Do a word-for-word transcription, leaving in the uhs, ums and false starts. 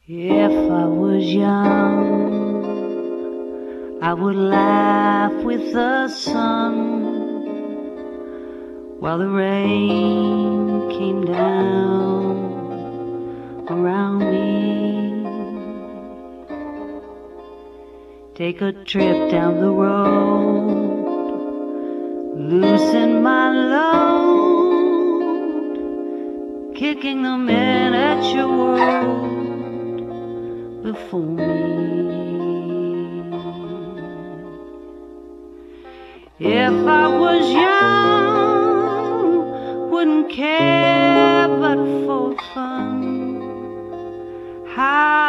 If I was young, I would laugh with the sun while the rain came down around me. Take a trip down the road, loosen my load, kicking the miniature world before me. If I was young, wouldn't care but for fun. How